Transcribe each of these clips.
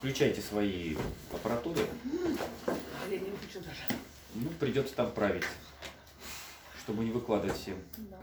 Включайте свои аппаратуры. Я не выключил даже. Ну, придется там править, чтобы не выкладывать всем. Да.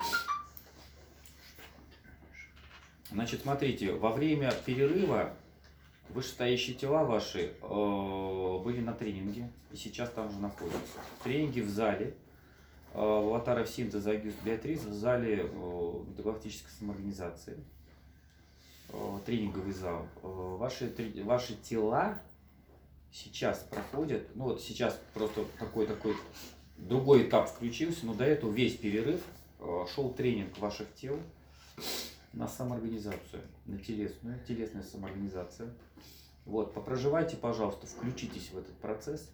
Значит, смотрите, во время перерыва вышестоящие тела ваши были на тренинге и сейчас там же находятся. Тренинги в зале аватаров синтеза Агюст Беатрис, в зале метагалактической самоорганизации. Тренинговый зал. Ваши тела сейчас проходят, ну вот сейчас просто такой другой этап включился, но до этого весь перерыв шел тренинг ваших тел на самоорганизацию, на телесную самоорганизацию. Вот, попроживайте, пожалуйста, включитесь в этот процесс.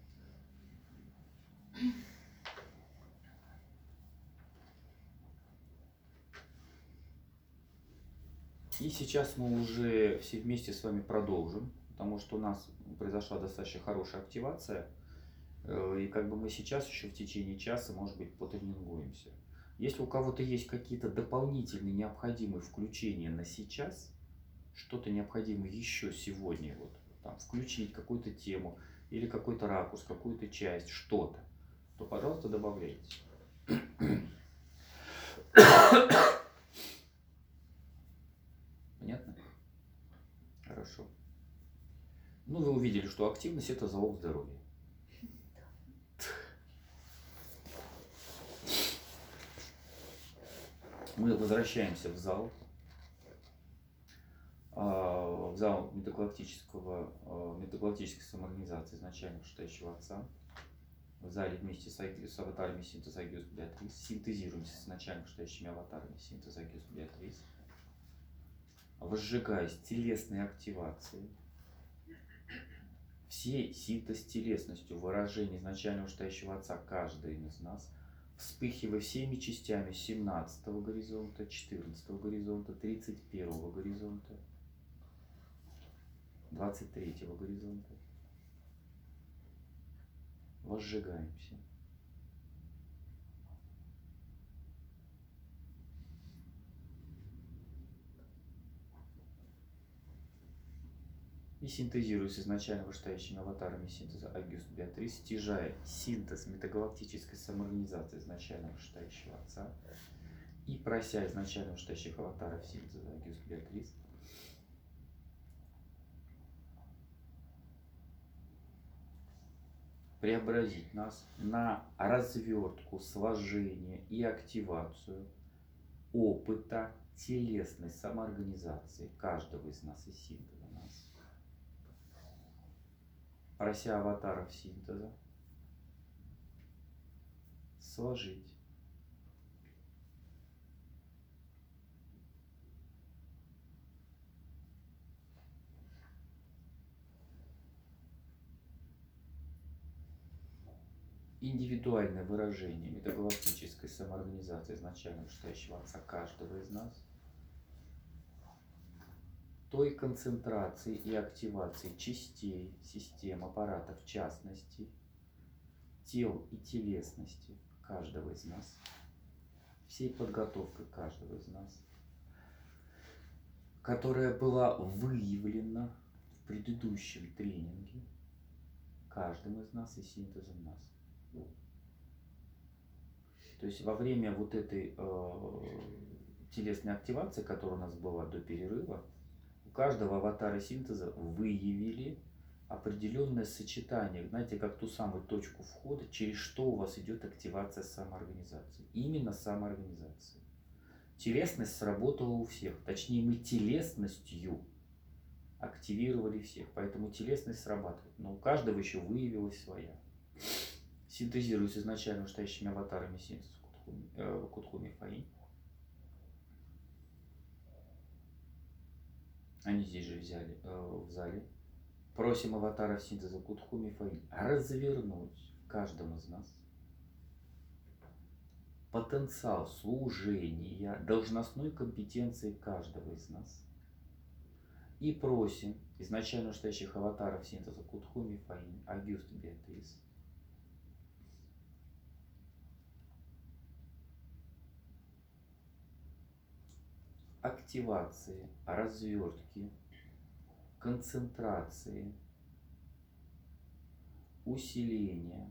И сейчас мы уже все вместе с вами продолжим, потому что у нас произошла достаточно хорошая активация. И как бы мы сейчас еще в течение часа, может быть, потренингуемся. Если у кого-то есть какие-то дополнительные необходимые включения на сейчас, что-то необходимо еще сегодня, вот там, включить какую-то тему или какой-то ракурс, какую-то часть, что-то, то, пожалуйста, добавляйте. Понятно? Хорошо. Ну, вы увидели, что активность – это залог здоровья. Мы возвращаемся в зал метагалактической самоорганизации изначально вышестоящего Отца. В зале вместе с аватарами синтеза Агюст Беатрис. Синтезируемся с изначально вышестоящими аватарами синтеза Агюст Беатрис. Возжигаясь телесной активацией, всей синтез телесностью выражения изначально вышестоящего Отца каждый из нас, вспыхивая всеми частями 17-го горизонта, 14-го горизонта, 31-го горизонта, 23-го горизонта. Возжигаемся. И синтезируясь изначально вышестоящими аватарами синтеза Агюст Беатрис, стяжая синтез метагалактической самоорганизации изначально вышестоящего Отца и прося изначально вышестоящих аватаров синтеза Агюст Беатрис преобразить нас на развертку, сложение и активацию опыта телесной самоорганизации каждого из нас и синтеза нас. Прося аватаров синтеза сложить индивидуальное выражение метагалактической самоорганизации изначально вышестоящего Отца каждого из нас, той концентрации и активации частей, систем, аппаратов, в частности, тел и телесности каждого из нас, всей подготовкой каждого из нас, которая была выявлена в предыдущем тренинге каждым из нас и синтезом нас. То есть во время вот этой телесной активации, которая у нас была до перерыва, у каждого аватара синтеза выявили определенное сочетание, знаете, как ту самую точку входа, через что у вас идет активация самоорганизации. Именно самоорганизация. Телесность сработала у всех, точнее мы телесностью активировали всех, поэтому телесность срабатывает, но у каждого еще выявилась своя. Синтезируясь изначально вышестоящими аватарами синтеза Кутхуми Фаинь. Они здесь же взяли в зале. Просим аватаров синтеза Кутхуми Фаинь развернуть каждому из нас потенциал служения, должностной компетенции каждого из нас. И просим изначально вышестоящих аватаров синтеза Кутхуми Фаинь, Агюст Беатрис, активации, развертки, концентрации, усиления,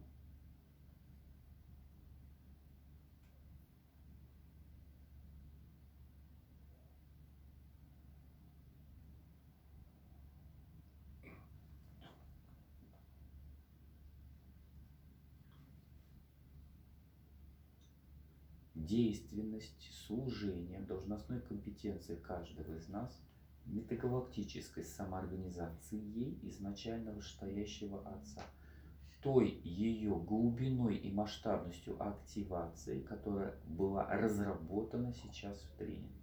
действенности, служения, должностной компетенции каждого из нас, метагалактической самоорганизацией изначально вышестоящего Отца, той ее глубиной и масштабностью активации, которая была разработана сейчас в тренинге.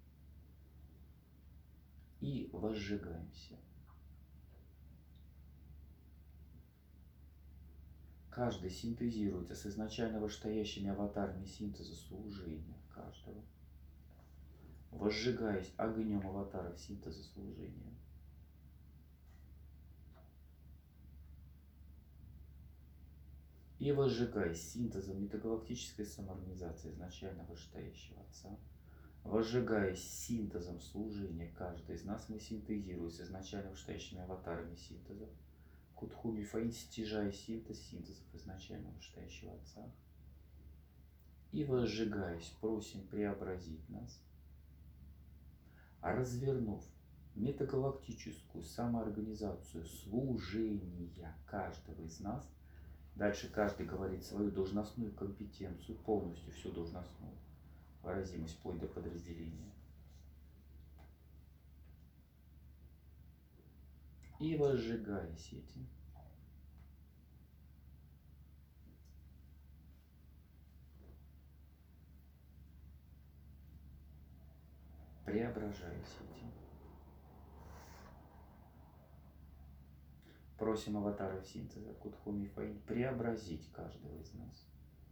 И возжигаемся. Каждый синтезируется с изначально вышестоящими аватарами синтеза служения каждого, возжигаясь огнем аватаров синтеза служения. И возжигаясь синтезом метагалактической самоорганизации изначально вышестоящего Отца, возжигаясь синтезом служения каждый из нас, мы синтезируем с изначально вышестоящими аватарами синтеза, Кутхуми Фаин, стяжая синтезов изначально вышестоящего Отца. И возжигаясь, просим преобразить нас, развернув метагалактическую самоорганизацию служения каждого из нас. Дальше каждый говорит свою должностную компетенцию, полностью всю должностную выразимость, вплоть до подразделения. И возжигаясь этим, преображаясь этим, просим аватаров синтеза Кутхуми Фаин преобразить каждого из нас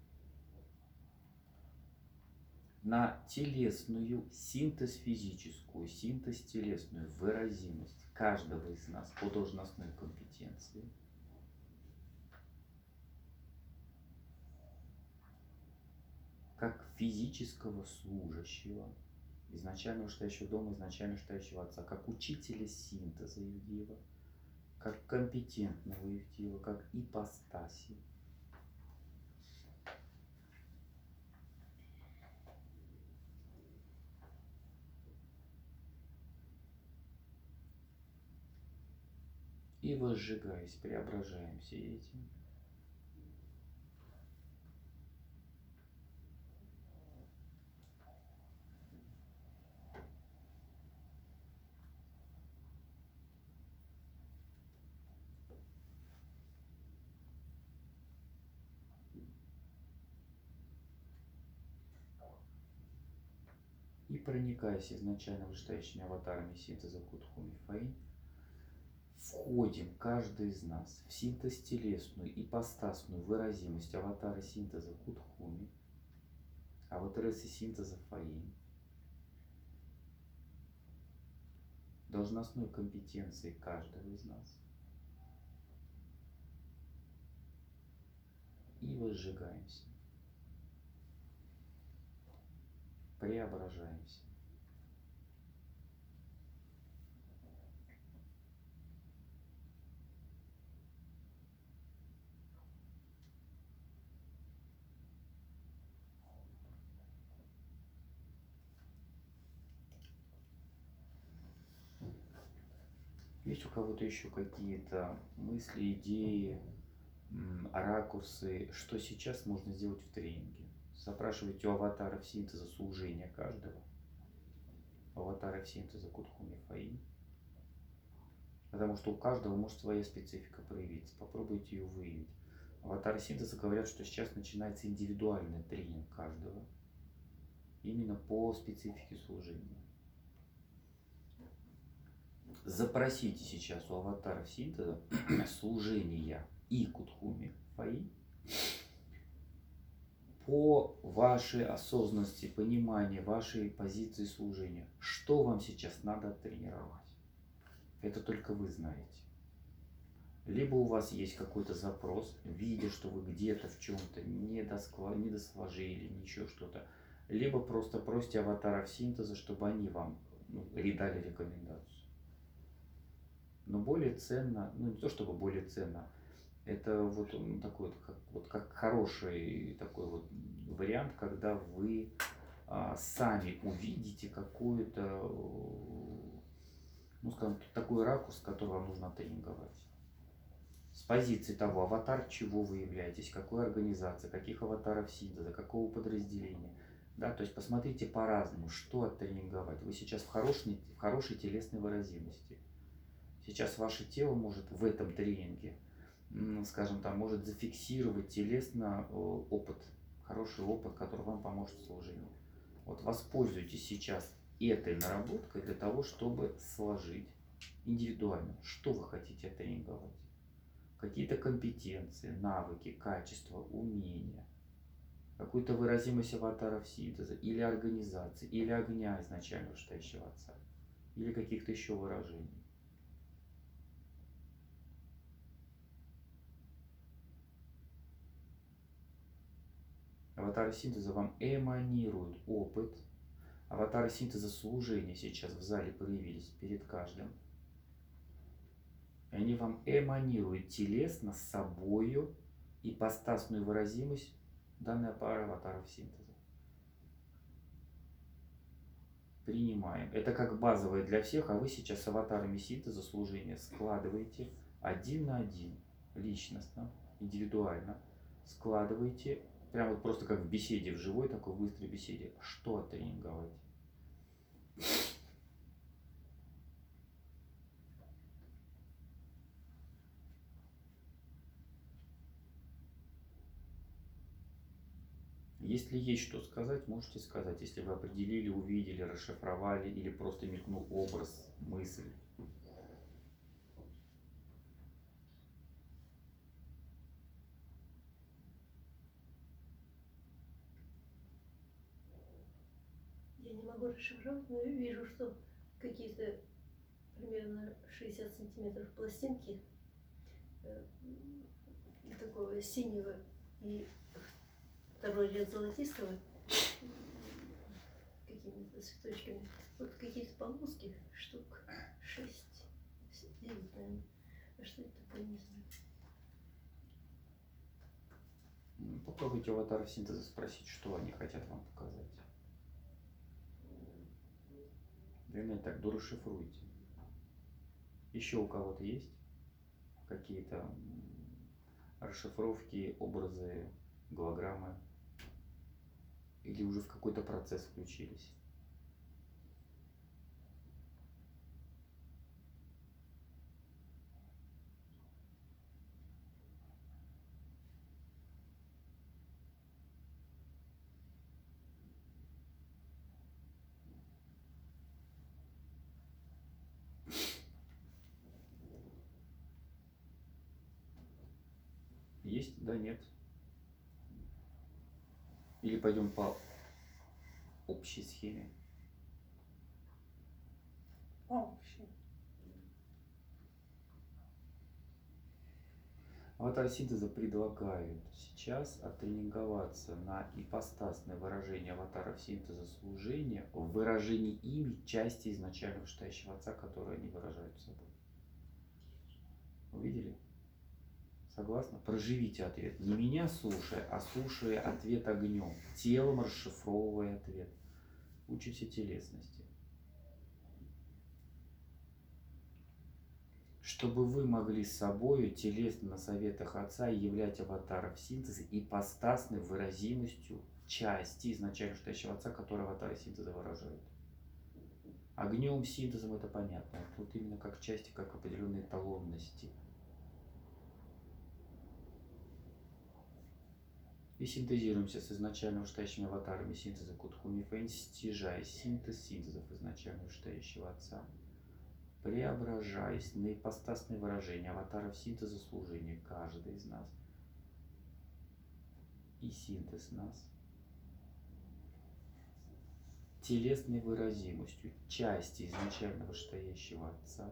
на телесную, синтез физическую, синтез телесную выразимость каждого из нас по должностной компетенции. Как физического служащего, изначально вышестоящего дома, изначально вышестоящего Отца, как учителя синтеза Евдеева, как компетентного Евдеева, как ипостаси. И возжигаясь, преображаемся этим. И проникаясь изначально вышестоящими аватарами синтеза Кутхуми Фаин, входим каждый из нас в синтез телесную, ипостасную выразимость аватара синтеза Кутхуми, аватаресы синтеза Фаин, должностной компетенции каждого из нас. И возжигаемся, преображаемся. Есть у кого-то еще какие-то мысли, идеи, ракурсы, что сейчас можно сделать в тренинге? Запрашивайте у аватаров синтеза служения каждого, аватаров синтеза Кутхуми Фаин, потому что у каждого может своя специфика проявиться. Попробуйте ее выявить. Аватары синтеза говорят, что сейчас начинается индивидуальный тренинг каждого, именно по специфике служения. Запросите сейчас у аватаров синтеза служения и Кутхуми Фаин по вашей осознанности, пониманию вашей позиции служения. Что вам сейчас надо тренировать? Это только вы знаете. Либо у вас есть какой-то запрос, видя, что вы где-то в чем-то недосложили, ничего что-то. Либо просто просите аватаров синтеза, чтобы они вам дали рекомендацию. Но более ценно, ну не то чтобы более ценно, это вот такой вот как хороший такой вот вариант, когда вы сами увидите какую-то, ну скажем, такой ракурс, который вам нужно тренинговать. С позиции того, аватар чего вы являетесь, какой организации, каких аватаров синтеза, какого подразделения. Да, то есть посмотрите по-разному, что оттренинговать. Вы сейчас в хорошей телесной выразимости. Сейчас ваше тело может в этом тренинге, скажем, там, может зафиксировать телесно опыт, хороший опыт, который вам поможет в служении. Вот воспользуйтесь сейчас этой наработкой для того, чтобы сложить индивидуально, что вы хотите тренинговать. Какие-то компетенции, навыки, качества, умения, какую-то выразимость аватаров синтеза, или организации, или огня изначально вышестоящего отца, или каких-то еще выражений. Аватары синтеза вам эманируют опыт. Аватары синтеза служения сейчас в зале появились перед каждым. И они вам эманируют телесно с собою ипостасную выразимость данной пары аватаров синтеза. Принимаем. Это как базовое для всех, а вы сейчас с аватарами синтеза служения складываете один на один, личностно, индивидуально, складываете, прямо вот просто как в беседе, в живой такой быстрой беседе, что тренинговать. Если есть что сказать, можете сказать, если вы определили, увидели, расшифровали или просто мелькнул образ, мысль. Я не могу расшифровать, но вижу, что какие-то примерно 60 сантиметров пластинки такого синего и второй ряд золотистого какими-то цветочками. Вот какие-то полоски, штук 6-9, наверное. А что это такое, не знаю. Попробуйте у аватаров синтеза спросить, что они хотят вам показать. Вернее так, дорасшифруйте. Еще у кого-то есть какие-то расшифровки, образы, голограммы? Или уже в какой-то процесс включились? Есть? Да, нет. Или пойдем по общей схеме? Общий. Аватары синтеза предлагают сейчас оттренинговаться на ипостасное выражение аватаров синтеза служения в выражении ими части изначально вышестоящего отца, которые они выражают собой. Увидели? Согласны? Проживите ответ. Не меня слушая, а слушая ответ огнем. Телом расшифровывая ответ. Учимся телесности. Чтобы вы могли с собой телесно на советах отца являть аватаров синтеза ипостасной выразимостью части изначально вышестоящего отца, которые аватары синтеза выражают. Огнем, синтезом это понятно. Тут именно как части, как определенные эталонности. И синтезируемся с изначально вышестоящими аватарами синтеза Кутхуми Фэнь, стяжая синтез синтезов изначально вышестоящего отца, преображаясь на ипостасные выражения аватаров синтеза служения каждый из нас и синтез нас телесной выразимостью части изначально вышестоящего отца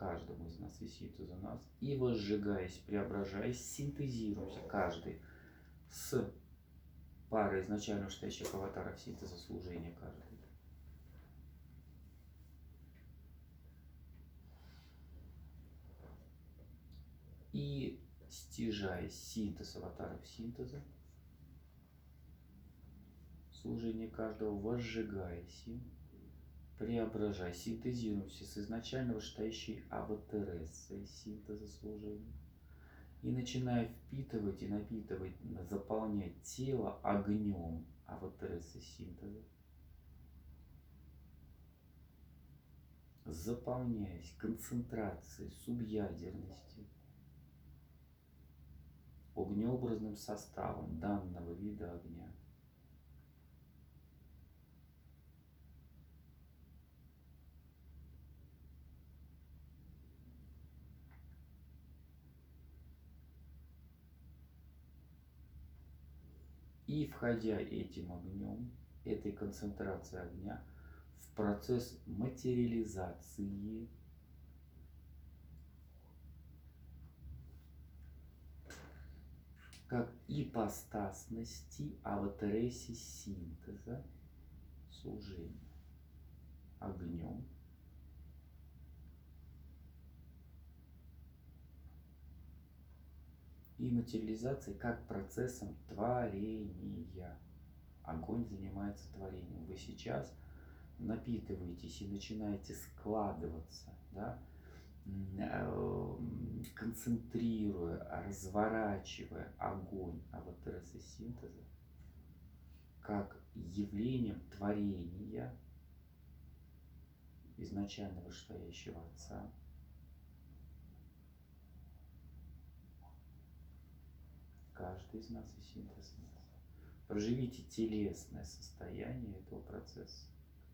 каждому из нас и синтезу нас, и возжигаясь, преображаясь, синтезируемся каждый с парой изначально стоящих аватаров синтеза служения каждый. И стяжая синтез аватаров синтеза, служение каждого, возжигаясь им, преображая, синтезируемся с изначально вышестоящей аватарессой синтеза служения. И начиная впитывать и напитывать, заполнять тело огнем аватарессы синтеза. Заполняясь концентрацией субъядерности, огнеобразным составом данного вида огня. И входя этим огнем, этой концентрацией огня, в процесс материализации как ипостасности аватареси синтеза служения огнем, и материализации как процессом творения. Огонь занимается творением. Вы сейчас напитываетесь и начинаете складываться, да, концентрируя, разворачивая огонь аватаресы синтеза как явлением творения изначально вышестоящего Отца. Каждый из нас и синтез нас. Проживите телесное состояние этого процесса.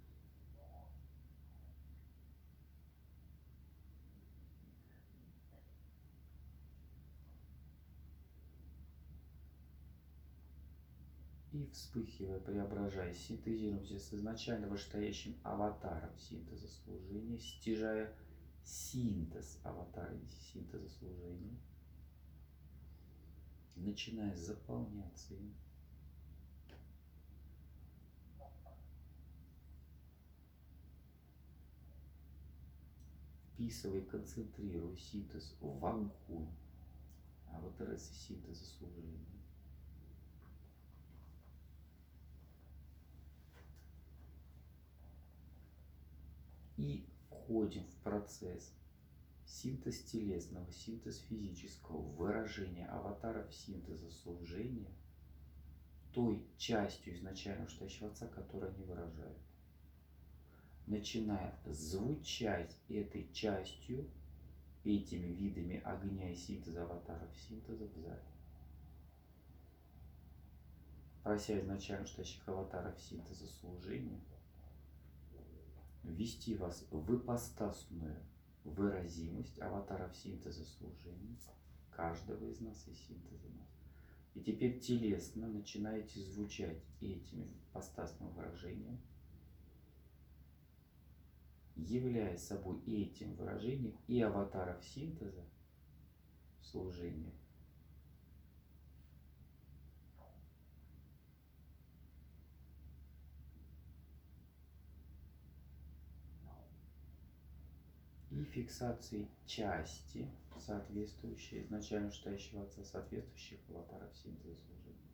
И вспыхивая, преображаясь, синтезируемся с изначально вышестоящим аватаром синтеза служения, стяжая синтез аватара синтеза служения, начиная заполняться им. Вписывая и концентрируя синтез в огонь аватаресы синтеза служения. И входим в процесс синтез телесного, синтез физического, выражения аватаров синтеза служения той частью изначально вышестоящего Отца, которую они выражают. Начиная звучать этой частью, этими видами огня и синтеза аватаров синтеза в зале. Прося изначально вышестоящих аватаров синтеза служения ввести вас в ипостасную выразимость аватаров синтеза служения каждого из нас и синтеза нас. И теперь телесно начинаете звучать этим ипостасным выражением, являя собой этим выражением и аватаров синтеза служения, и фиксации части, соответствующей изначально вышестоящего Отца, соответствующих аватаров синтеза служения.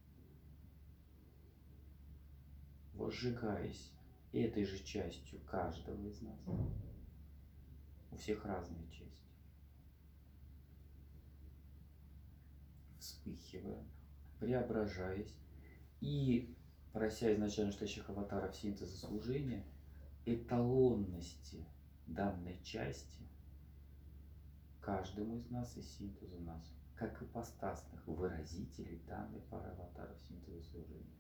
Возжигаясь этой же частью каждого из нас, у всех разные части, вспыхивая, преображаясь и прося изначально вышестоящих аватаров синтеза служения эталонности данной части каждому из нас и синтезу нас, как ипостасных выразителей данной пары аватаров синтеза служения.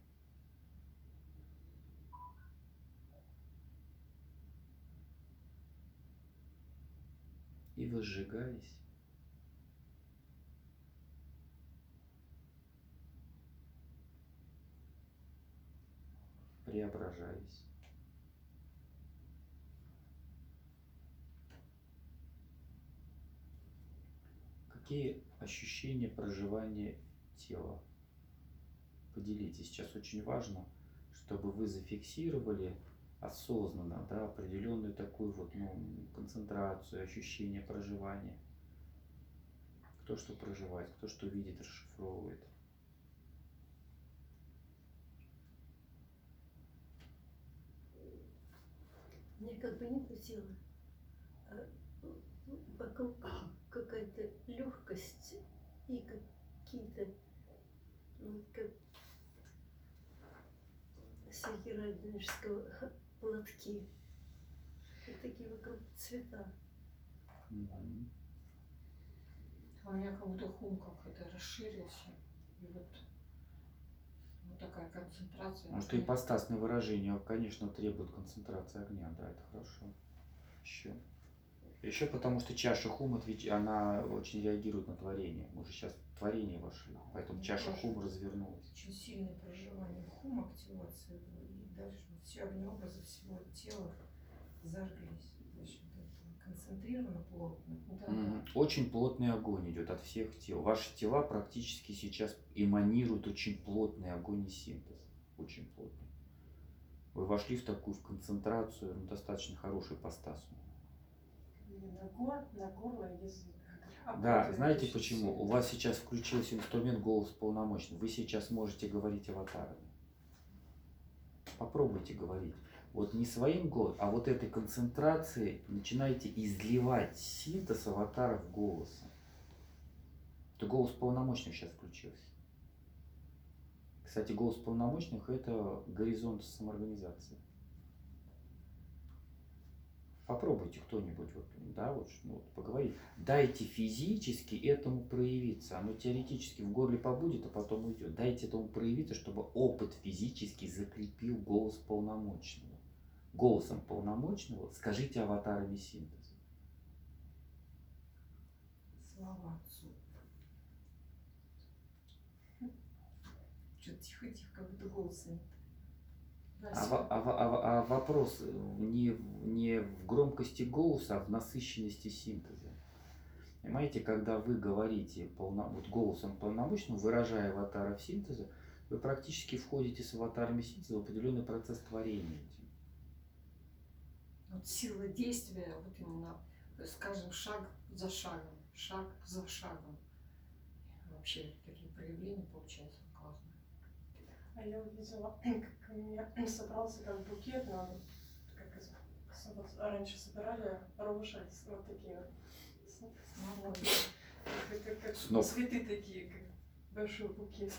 И возжигаясь, преображаясь, Какие ощущения проживания тела? Поделитесь. Сейчас очень важно, чтобы вы зафиксировали осознанно, да, определенную такую вот, ну, концентрацию, ощущение проживания. Кто что проживает, кто что видит, расшифровывает. У меня как бы нету тела, а вокруг какая-то легкость и какие-то, ну, как всякие радонежского платки. И такие вокруг цвета. Мгм. А у меня как будто хум какой-то расширился. И вот такая концентрация. Потому что ипостасное выражение, конечно, требует концентрации огня, да, это хорошо. Еще. Еще потому что чаша хум, она очень реагирует на творение. Мы же сейчас в творение вошли, поэтому чаша хум развернулась. Очень сильное проживание хум, активация. И дальше все огнеобразы всего тела зажглись. В общем-то, концентрировано, плотно. Да. Очень плотный огонь идет от всех тел. Ваши тела практически сейчас эманируют очень плотный огонь и синтез. Очень плотный. Вы вошли в такую в концентрацию, ну, достаточно хорошую ипостасную. На горло и язык. Да, знаете почему? У вас сейчас включился инструмент голос полномочный. Вы сейчас можете говорить аватарами. Попробуйте говорить. Вот не своим голосом, а вот этой концентрацией начинаете изливать синтез аватаров голосом. Это голос полномочных сейчас включился. Кстати, голос полномочных – это горизонт самоорганизации. Попробуйте кто-нибудь, вот, да, вот, вот, поговорить. Дайте физически этому проявиться. Оно теоретически в горле побудет, а потом уйдет. Дайте этому проявиться, чтобы опыт физически закрепил голос полномочного. Голосом полномочного скажите аватарами синтеза. Слава отцу. Что-то тихо-тихо, как будто голосом. А вопрос не в громкости голоса, а в насыщенности синтеза. Понимаете, когда вы говорите вот голосом полномочным, выражая аватаров синтеза, вы практически входите с аватарами синтеза в определенный процесс творения. Вот сила действия, вот именно, скажем, шаг за шагом, шаг за шагом. Вообще такие проявления получаются классные. А я увидела, как у меня собрался как букет, надо, как раньше собирали роши, вот такие вот. Это как цветы такие, как большой букет.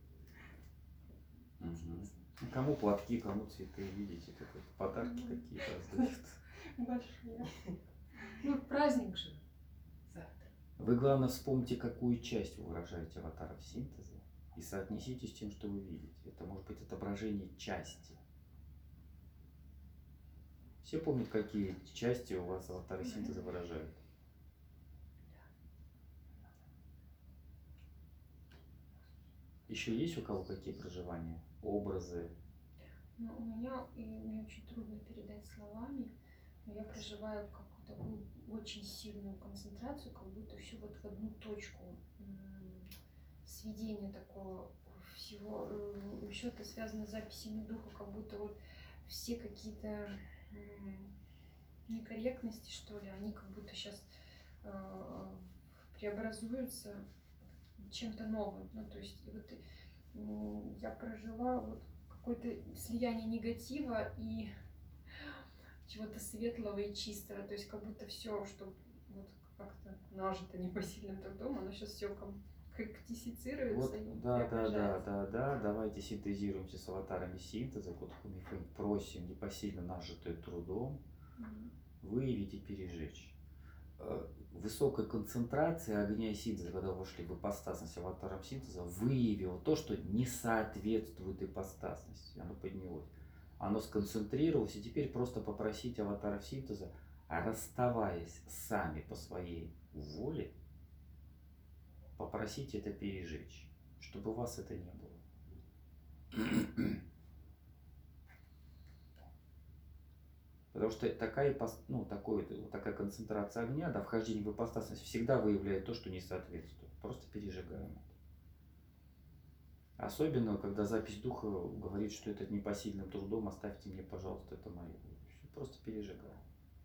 Угу. Кому платки, кому цветы, видите, как подарки какие-то раздают. Большие. Ну, праздник же завтра. Вы, главное, вспомните, какую часть вы выражаете аватаров синтеза, и соотнесите с тем, что вы видите. Это может быть отображение части. Все помнят, какие части у вас аватары синтеза выражают? Еще есть у кого какие проживания? Образы? Ну, мне очень трудно передать словами, но я проживаю какую-то такую очень сильную концентрацию, как будто все вот в одну точку. Сведение такого всего. Еще это связано с записями духа, как будто вот все какие-то некорректности, что ли, они как будто сейчас преобразуются чем-то новым. Ну, то есть вот я прожила вот какое-то слияние негатива и чего-то светлого и чистого. То есть как будто все, что вот как-то нажито непосильным трудом, оно сейчас все конкретизируется. Вот, да, давайте синтезируемся с аватарами синтеза. Вот просим непосильно нажитое трудом выявить и пережечь. Высокая концентрация огня синтеза, когда вы вошли в ипостасность аватаром синтеза, выявило то, что не соответствует ипостасности. Оно поднялось. Оно сконцентрировалось, и теперь просто попросите аватаров синтеза, расставаясь сами по своей воле, попросите это пережечь, чтобы у вас это не было. Потому что такая концентрация огня, да, вхождение в ипостасность всегда выявляет то, что не соответствует. Просто пережигаем это. Особенно, когда запись духа говорит, что это непосильным трудом, оставьте мне, пожалуйста, это мое. Просто пережигаем.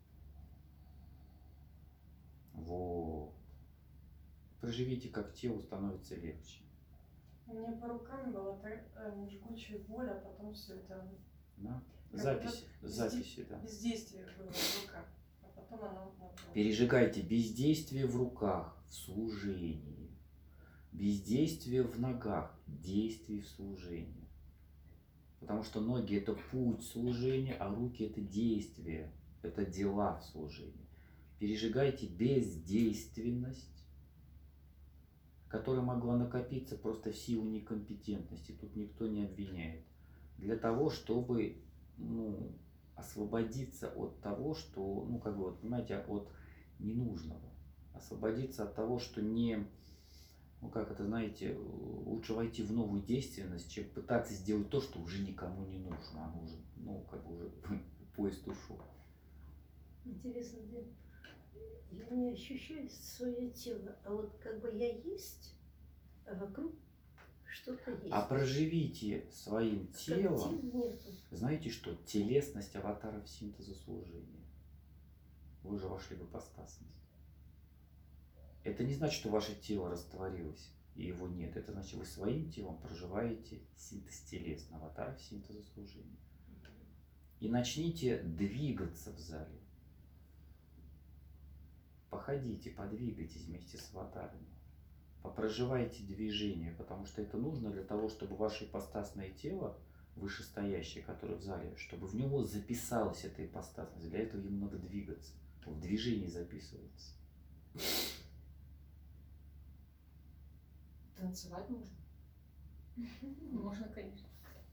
Вот. Проживите, как телу становится легче. У меня по рукам была жгучая боль, а потом все это Да? Как Записи, да. бездействие было в руках, а потом оно напало. Пережигайте бездействие в руках, в служении. Бездействие в ногах, действий в служении. Потому что ноги – это путь служения, а руки – это действия, это дела в служении. Пережигайте бездейственность, которая могла накопиться просто в силу некомпетентности. Тут никто не обвиняет. Для того, чтобы освободиться от того, что, понимаете, от ненужного. Освободиться от того, что не, знаете, лучше войти в новую действенность, чем пытаться сделать то, что уже никому не нужно. Оно уже, уже поезд ушел. Интересно, я не ощущаю свое тело, а вот как бы я есть, а вокруг что-то есть. А проживите своим телом, нету. знаете что, телесность аватаров синтеза служения. Вы уже вошли в ипостасность. Это не значит, что ваше тело растворилось и его нет. Это значит, вы своим телом проживаете синтез телес, аватаров синтеза служения. И начните двигаться в зале. Походите, подвигайтесь вместе с аватарами. Попроживайте движение, потому что это нужно для того, чтобы ваше ипостасное тело, вышестоящее, которое в зале, чтобы в него записалась эта ипостасность. Для этого ему надо двигаться. В движении записывается. Танцевать можно? Можно, конечно.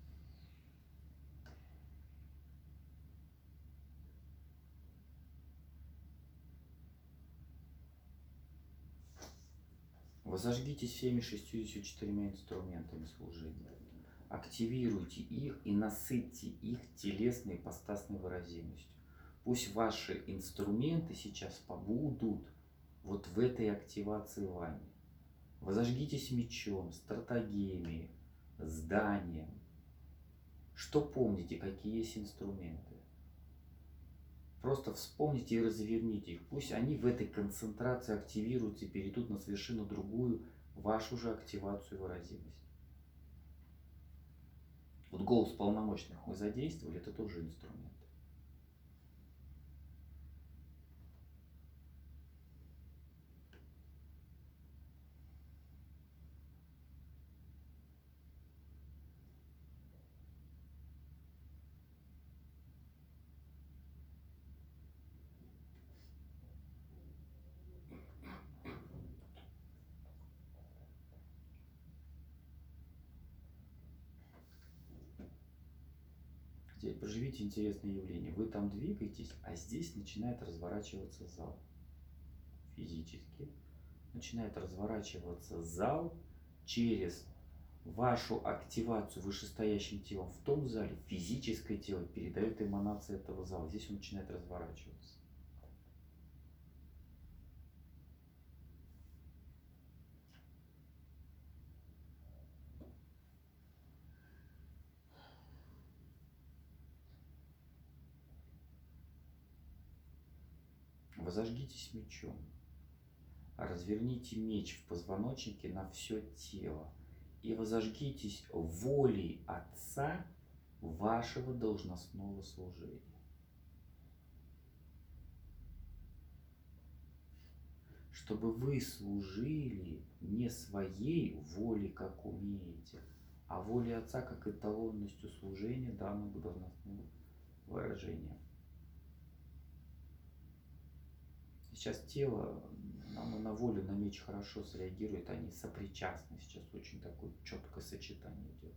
Возожгитесь всеми 64 инструментами служения. Активируйте их и насытьте их телесной ипостасной выразимостью. Пусть ваши инструменты сейчас побудут вот в этой активации вами. Возожгитесь мечом, стратегиями, зданием. Что помните, какие есть инструменты? Просто вспомните и разверните их. Пусть они в этой концентрации активируются и перейдут на совершенно другую, вашу же активацию и выразимость. Вот голос полномочных мы задействовали, это тоже инструмент. Теперь проживите интересное явление. Вы там двигаетесь, а здесь начинает разворачиваться зал. Физически. Начинает разворачиваться зал через вашу активацию вышестоящим телом в том зале. Физическое тело передает эманации этого зала. Здесь он начинает разворачиваться. Возожгитесь мечом. Разверните меч в позвоночнике на все тело. И возожгитесь волей Отца вашего должностного служения. Чтобы вы служили не своей волей, как умеете, а волей Отца, как эталонностью служения данного должностного выражения. Сейчас тело на волю, на меч хорошо среагирует, они сопричастны. Сейчас очень такое четкое сочетание идет.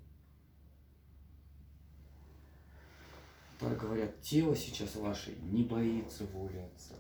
Так говорят, тело сейчас ваше не боится воли Отца.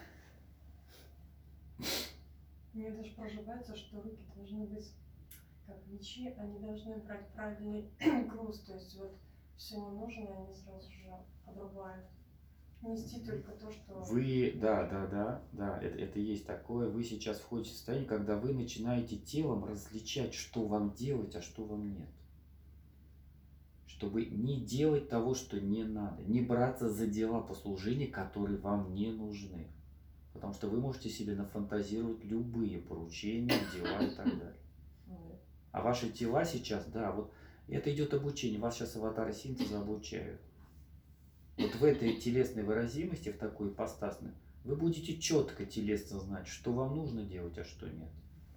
Мне даже проживается, что руки должны быть как мечи, они должны брать правильный груз, то есть вот все ненужное они сразу же обрубают. нести только то, что... Да, это есть такое. Вы сейчас входите в состояние, когда вы начинаете телом различать, что вам делать, а что вам нет. Чтобы не делать того, что не надо. Не браться за дела по служению, которые вам не нужны. Потому что вы можете себе нафантазировать любые поручения, дела и так далее. А ваши тела сейчас, да, вот это идет обучение. Вас сейчас аватары синтеза обучают. Вот в этой телесной выразимости, в такой ипостасной, вы будете четко телесно знать, что вам нужно делать, а что нет.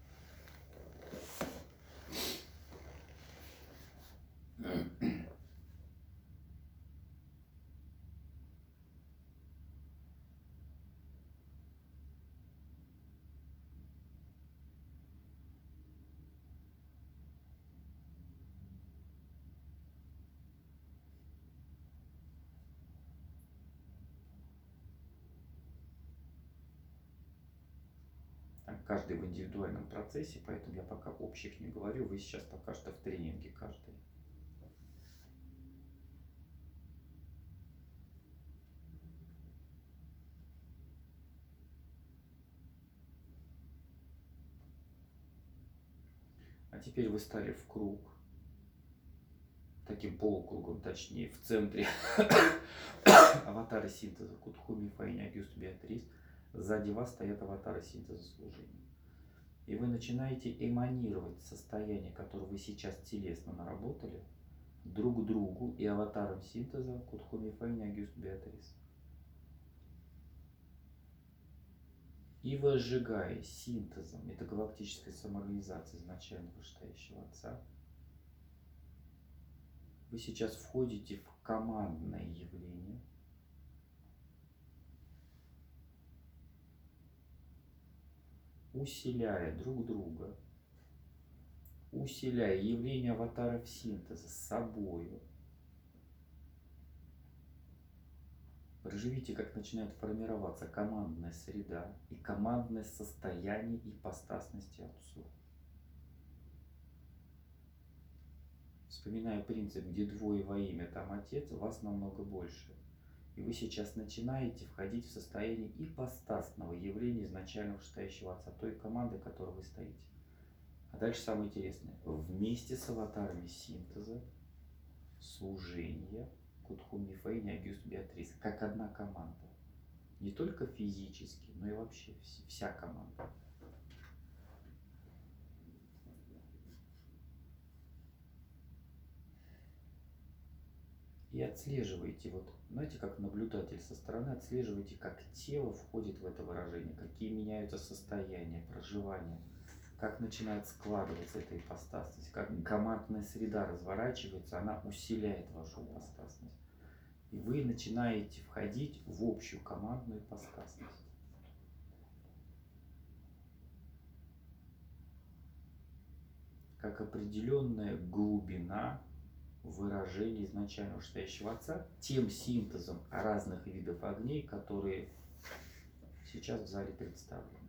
Там каждый в индивидуальном процессе, поэтому я пока общих не говорю. Вы сейчас пока что в тренинге каждый. А теперь вы стали в круг, таким полукругом, точнее, в центре аватары синтеза Кутхуми, Фаинь, Агюст, Беатрис. Сзади вас стоят аватары синтеза служения. И вы начинаете эманировать состояние, которое вы сейчас телесно наработали, друг другу и аватарам синтеза Кутхуми, Фаинь, Агюст, Беатрис. И возжигая синтезом метагалактической самоорганизации изначально вышестоящего Отца, вы сейчас входите в командное явление, усиляя друг друга, усиляя явление аватаров синтеза с собою. Проживите, как начинает формироваться командная среда и командное состояние ипостасности Отцу. Вспоминая принцип, где двое во имя, там Отец, вас намного больше. И вы сейчас начинаете входить в состояние ипостасного явления изначально вышестоящего Отца, той команды, в которой вы стоите. А дальше самое интересное. Вместе с аватарами синтеза, служения, Кутхуми, Фаинь, Агюст, Беатрис, как одна команда. Не только физически, но и вообще вся команда. И отслеживайте, вот знаете, как наблюдатель со стороны, отслеживайте, как тело входит в это выражение, какие меняются состояния, проживания, как начинает складываться эта ипостасность, как командная среда разворачивается, она усиляет вашу ипостасность. И вы начинаете входить в общую командную ипостасность. Как определенная глубина выражения изначально вышестоящего Отца тем синтезом разных видов огней, которые сейчас в зале представлены.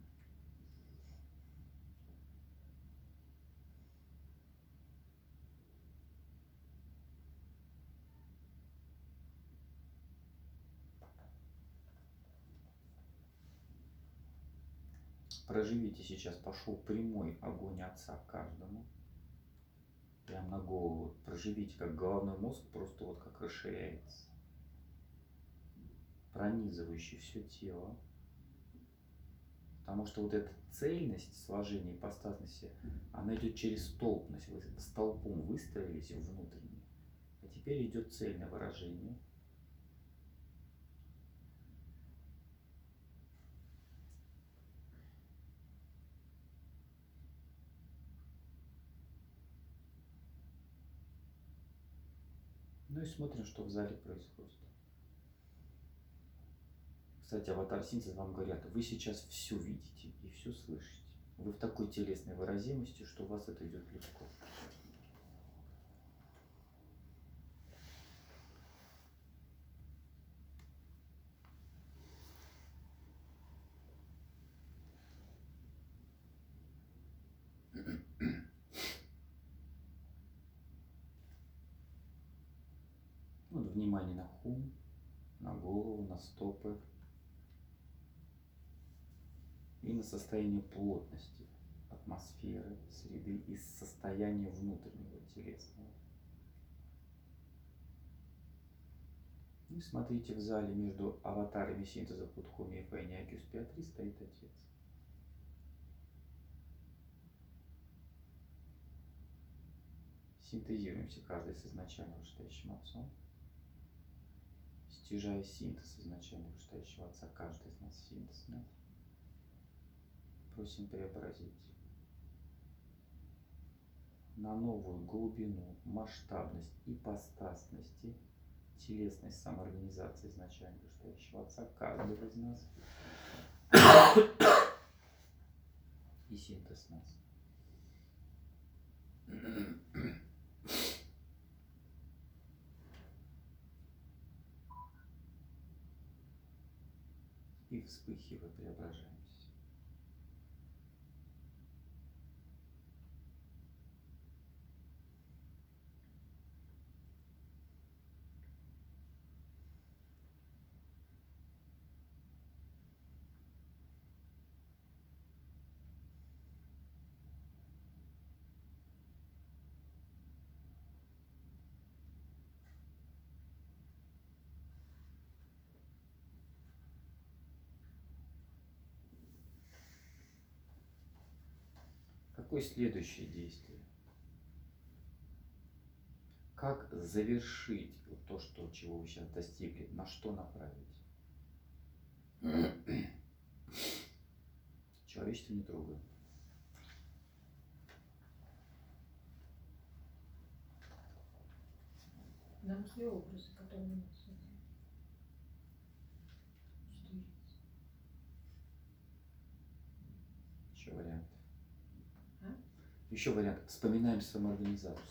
Проживите сейчас, пошел прямой огонь Отца к каждому. Прям на голову. Проживите, как головной мозг просто вот как расширяется. Пронизывающий все тело. Потому что вот эта цельность сложения ипостасности, она идет через столбность. Вы столпом выстроились внутренне. А теперь идет цельное выражение. Ну и смотрим, что в зале происходит. Кстати, аватар синтез вам говорят, вы сейчас все видите и все слышите. Вы в такой телесной выразимости, что у вас это идет легко. Вот внимание на хум. на голову, на стопы и на состояние плотности атмосферы, среды и состояния внутреннего телесного. И смотрите, в зале между аватарами синтеза Пудхоми и Фэни Акюс Пеатри стоит Отец. Синтезируемся каждый с изначально вышестоящим Отцом, стяжая синтез изначально вышестоящего Отца, каждый из нас синтез нас. Просим преобразить на новую глубину, масштабность, ипостасности, телесность самоорганизации изначально вышестоящего Отца каждого из нас и синтез нас. И вспыхивая преображаемся. Какое следующее действие? Как завершить вот то, чего вы сейчас достигли? На что направить? Человечество не трогаем. Нам те образы, которые мы создали. Еще вариант. А? Еще вариант. Вспоминаем самоорганизацию.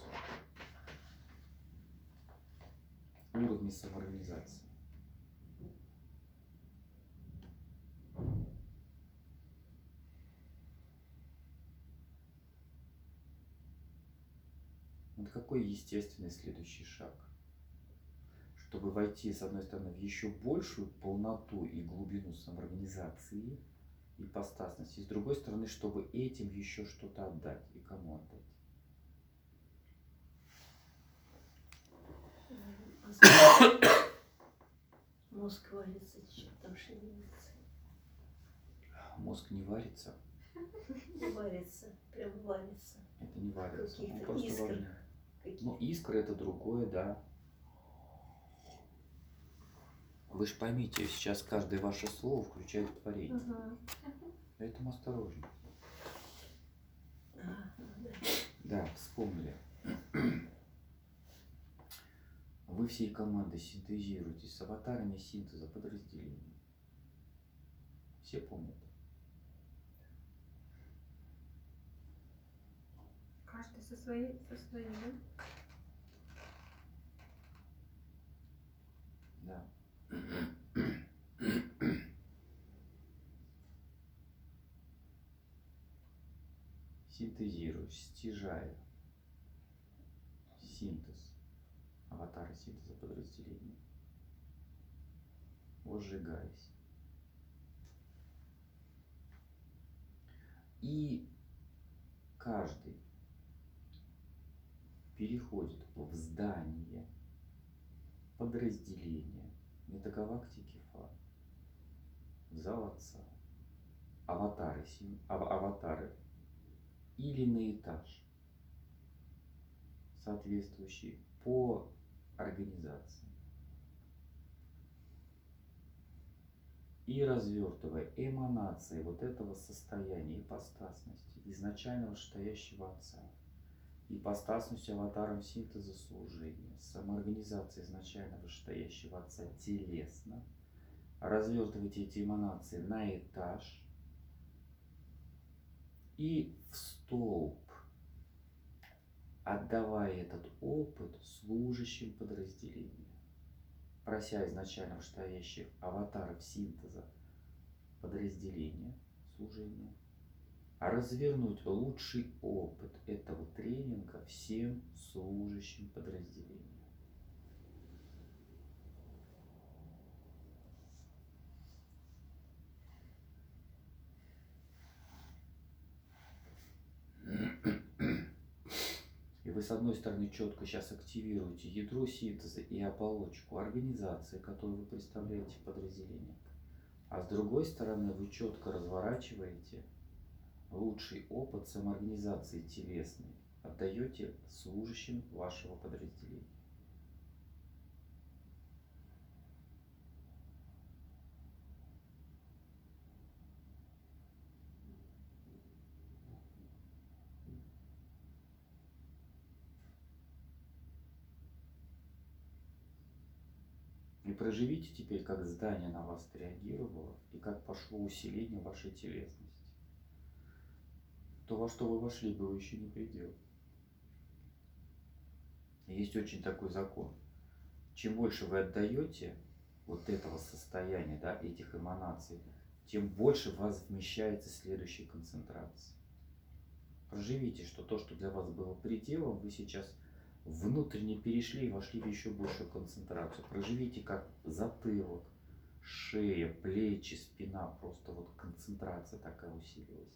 Уровни самоорганизации. Вот какой естественный следующий шаг? Чтобы войти, с одной стороны, в еще большую полноту и глубину самоорганизации, ипостасности, с другой стороны, чтобы этим еще что-то отдать. И кому отдать? Мозг варится, что там шевелится. Мозг не варится. Варится, прям варится. Это не варится. Он Каких-то просто искр. важнее. Ну, искра это другое, да. Вы же поймите, сейчас каждое ваше слово включает творение. Ага. Поэтому осторожно. Да. Да, вспомнили. Вы всей командой синтезируетесь с аватарами синтеза подразделений. Все помнят? Каждый со своей, Да. Синтезируя, стяжая синтез, аватары синтеза подразделений, возжигаясь. И каждый переходит в здание подразделения метагалактики Фа, в зал Отца, аватары или на этаж, соответствующий по организации. И развертывая эманации вот этого состояния ипостасности, изначально вышестоящего Отца, ипостасностью аватаром синтеза служения, самоорганизации изначально вышестоящего Отца телесно, развертывайте эти эманации на этаж и в столб, отдавая этот опыт служащим подразделения, прося изначально вышестоящих аватаров синтеза подразделения служения, развернуть лучший опыт этого тренинга всем служащим подразделения. вы с одной стороны четко сейчас активируете ядро синтеза и оболочку организации, которую вы представляете в подразделении, а с другой стороны вы четко разворачиваете лучший опыт самоорганизации телесной, отдаете служащим вашего подразделения. И проживите теперь, как здание на вас реагировало, и как пошло усиление вашей телесности. То, во что вы вошли, было еще не предел. Есть очень такой закон. Чем больше вы отдаете вот этого состояния, да, этих эманаций, тем больше в вас вмещается следующей концентрации. Проживите, что то, что для вас было пределом, вы сейчас внутренне перешли и вошли в еще большую концентрацию. Проживите, как затылок, шея, плечи, спина, просто вот концентрация такая усилилась.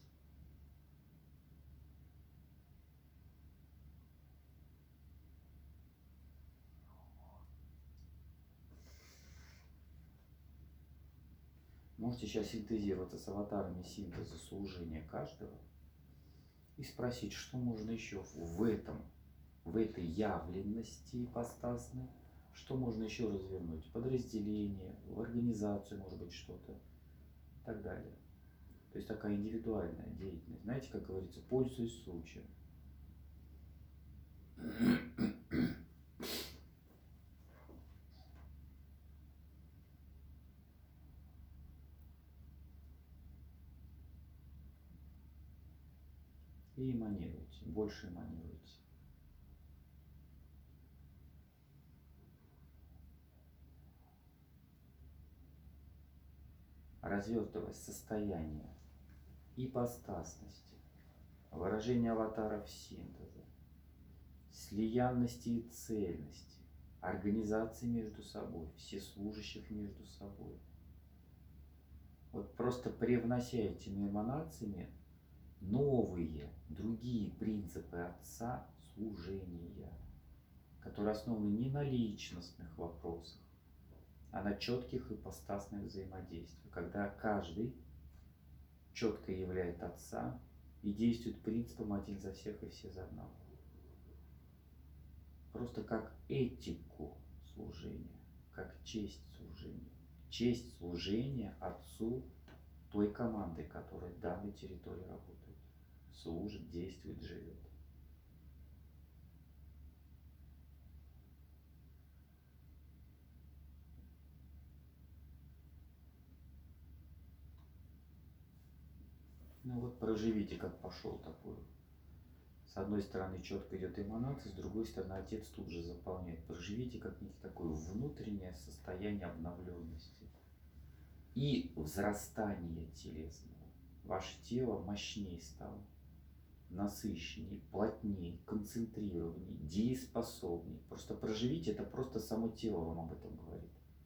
Можете сейчас синтезироваться с аватарами синтеза служения каждого и спросить, что можно еще в этой явленности ипостасной, что можно еще развернуть, подразделение, в организацию, может быть, что-то и так далее. То есть такая индивидуальная деятельность. Знаете, как говорится, пользуясь случаем. И эманируйте, больше эманируйте. Развертываясь состояние ипостасности, выражение аватаров синтеза, слиянности и цельности, организации между собой, всеслужащих между собой. Вот просто привнося этими эманациями новые, другие принципы Отца служения, которые основаны не на личностных вопросах, а на четких ипостасных взаимодействиях, когда каждый четко являет Отца и действует принципом один за всех и все за одного. Просто как этику служения, как честь служения. Честь служения Отцу той команды, которая в данной территории работает, служит, действует, живет. Ну вот проживите, как пошел такой. С одной стороны четко идет эманация, с другой стороны Отец тут же заполняет. Проживите как некий такое внутреннее состояние обновленности и взрастания телесного. Ваше тело мощнее стало, насыщеннее, плотнее, концентрированнее, дееспособнее. Просто проживите, это просто само тело вам об этом говорит.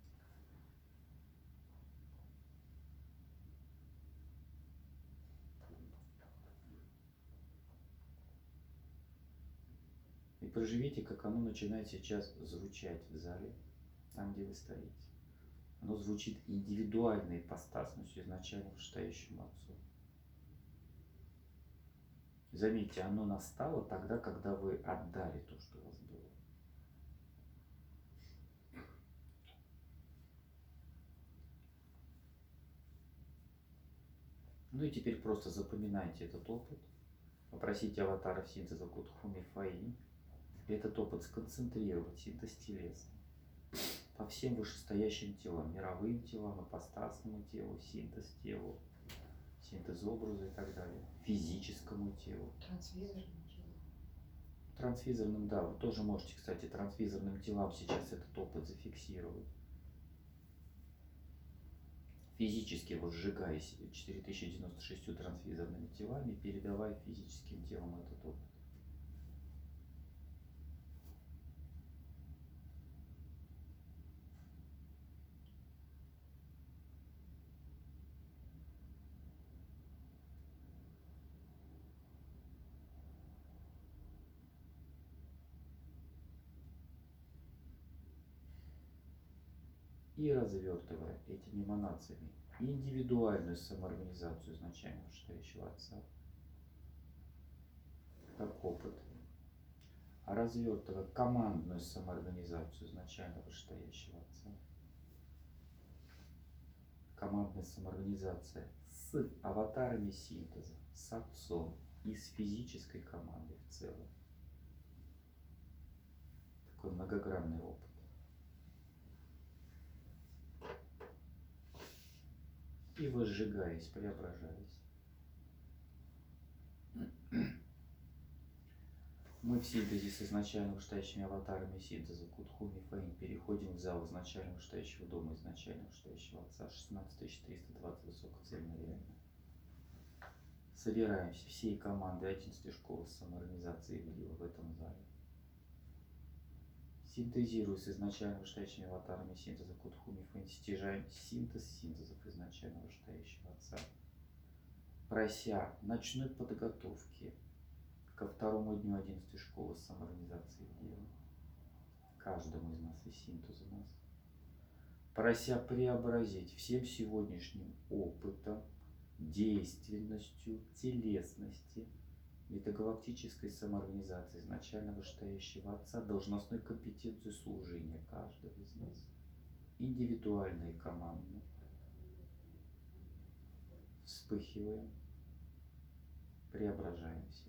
И проживите, как оно начинает сейчас звучать в зале, там, где вы стоите. Оно звучит индивидуальной ипостасностью, изначально вышестоящему Отцу. Заметьте, оно настало тогда, когда вы отдали то, что у вас было. Ну и теперь просто запоминайте этот опыт. Попросите аватаров синтеза Кутхуми Фаи этот опыт сконцентрировать, синтез телесный, по всем вышестоящим телам, мировым телам, ипостасному телу, синтез телу, синтез образа и так далее, физическому телу. Трансвизорным телом. Трансвизорным, да, вы тоже можете, кстати, трансвизорным телам сейчас этот опыт зафиксировать. Физически вот сжигаясь 4096 трансвизорными телами, передавая физическим телам этот опыт. и развертывая этими эманациями индивидуальную самоорганизацию изначально вышестоящего Отца, как опыт, а развертывая командную самоорганизацию изначально вышестоящего Отца, командная самоорганизация с аватарами синтеза, с Отцом и с физической командой в целом. Такой многогранный опыт. И возжигаясь, преображаясь. Мы в синтезе с изначально вышестоящими аватарами синтеза Кутхуми Фаин переходим в зал изначально вышестоящего дома, изначально вышестоящего Отца, 16320 высокоцельно реально. Собираемся всей командой 11 школы самоорганизации в этом зале. Синтезируя с изначально вышестоящими аватарами синтеза Кутхуми Фаин, стяжаем синтез синтезов изначально вышестоящего Отца, прося ночной подготовки ко второму дню 11 школы самоорганизации в деле, каждому из нас и синтезу нас, прося преобразить всем сегодняшним опытом, действенностью, телесности, метагалактической самоорганизации изначально вышестоящего Отца, должностной компетенции служения каждого из нас, индивидуально и командно. Вспыхиваем, преображаемся.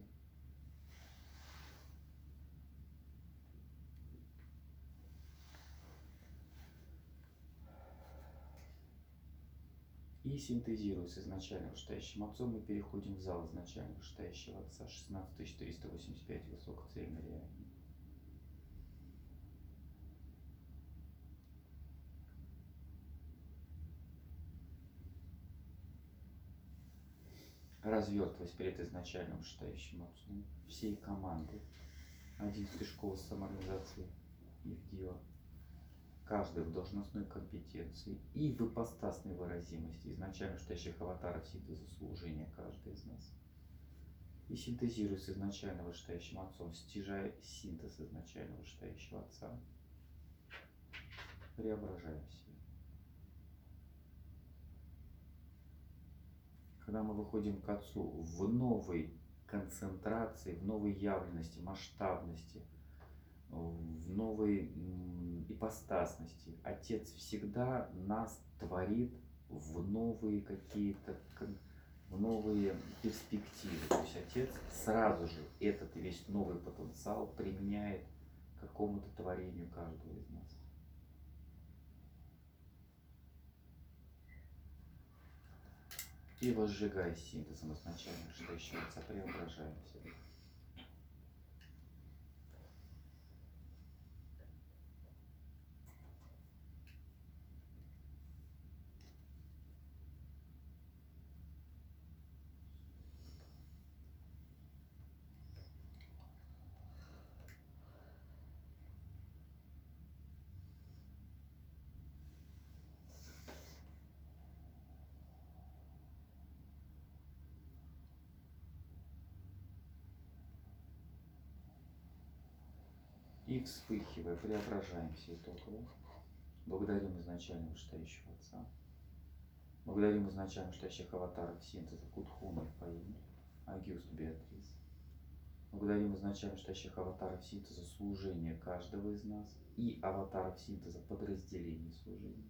И синтезируя с изначально вышестоящим Отцом, мы переходим в зал изначально вышестоящего Отца, 16385 высокоцельно реально. Развертываясь перед изначально вышестоящим Отцом всей команды 11 школы самоорганизации Ивдива, каждый в должностной компетенции и в ипостасной выразимости изначально вышестоящих аватаров синтеза служения каждый из нас. И синтезируя с изначально вышестоящим Отцом, стяжая синтез изначально вышестоящего Отца, преображаемся. Когда мы выходим к Отцу в новой концентрации, в новой явленности, масштабности, в новой ипостасности, Отец всегда нас творит в новые какие-то, в новые перспективы. То есть Отец сразу же этот весь новый потенциал применяет к какому-то творению каждого из нас. И возжигая синтезом изначально вышестоящего Отца, преображаемся. И вспыхивая, преображаемся итогово. Благодарим изначально вышестоящего Отца. Благодарим изначально вышестоящих аватаров синтеза Кутхуми Фаин, Агюст Беатрис. Благодарим изначально вышестоящих аватаров синтеза служения каждого из нас и аватаров синтеза подразделений служения.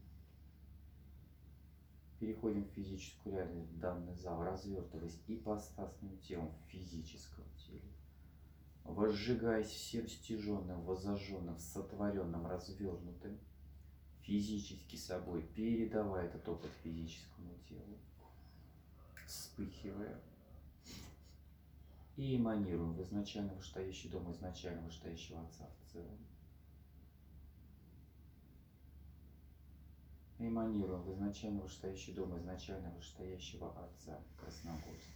Переходим в физическую реальность, в данный зал, развертываясь ипостасным телом в физическом теле, возжигаясь всем стяженным, воззажженным, сотворенным, развернутым, физически собой, передавая этот опыт физическому телу, вспыхивая и эманируем в изначально вышестоящий дом изначально вышестоящего Отца в целом. Эманируем в изначально вышестоящий дом изначально вышестоящего Отца Красногорск.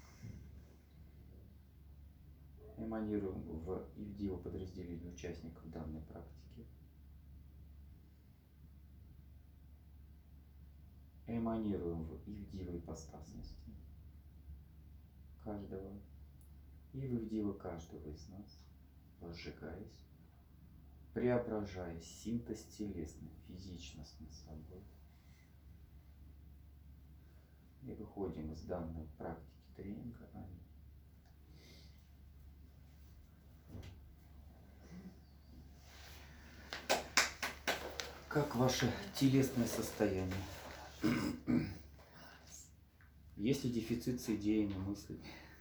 Эманируем в Ивдиво подразделение участников данной практики. Эманируем в Ивдиво ипостасности каждого и в Ивдиво каждого из нас, возжигаясь, преображая синтез телесный, физичность над собой. И выходим из данной практики тренинга. Как ваше телесное состояние? Есть ли дефицит соединения мыслей?